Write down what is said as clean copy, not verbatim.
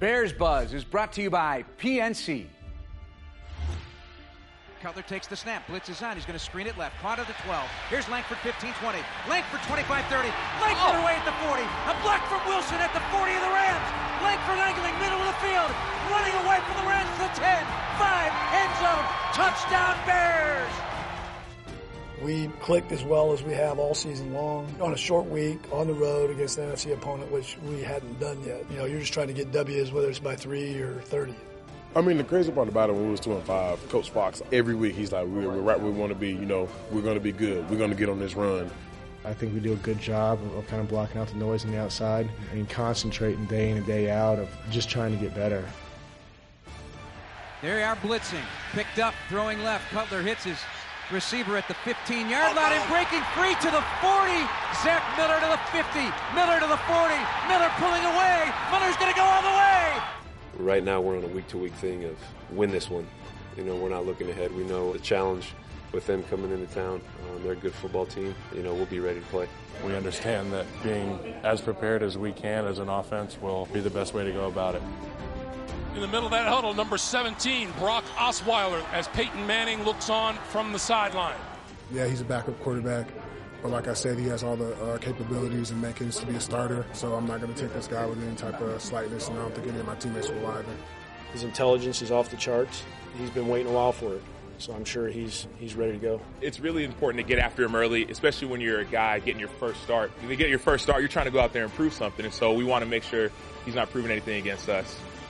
Bears Buzz is brought to you by PNC. Cutler takes the snap. Blitz is on. He's going to screen it left. Caught at the 12. Here's Langford 15-20. Langford 25-30. Langford away at the 40. A block from Wilson at the 40 of the Rams. Langford angling middle of the field. Running away from the Rams to the 10. 5. End zone. Touchdown Bears. We clicked as well as we have all season long on a short week on the road against an NFC opponent, which we hadn't done yet. You know, you're just trying to get W's, whether it's by 3 or 30. I mean, the crazy part about it, when we was 2-5, Coach Fox, every week he's like, we're right where we want to be. You know, we're going to be good. We're going to get on this run. I think we do a good job of kind of blocking out the noise on the outside and concentrating day in and day out of just trying to get better. There they are blitzing. Picked up, throwing left. Cutler hits his receiver at the 15-yard line and breaking free to the 40. Zach Miller to the 50. Miller to the 40. Miller pulling away. Miller's going to go all the way. Right now we're on a week-to-week thing of win this one. You know, we're not looking ahead. We know the challenge with them coming into town. They're a good football team. You know, we'll be ready to play. We understand that being as prepared as we can as an offense will be the best way to go about it. In the middle of that huddle, number 17, Brock Osweiler, as Peyton Manning looks on from the sideline. Yeah, he's a backup quarterback. But like I said, he has all the capabilities and makings to be a starter, so I'm not going to take this guy with any type of slightness, and I don't think any of my teammates will either. His intelligence is off the charts. He's been waiting a while for it, so I'm sure he's ready to go. It's really important to get after him early, especially when you're a guy getting your first start. When you get your first start, you're trying to go out there and prove something, and so we want to make sure he's not proving anything against us.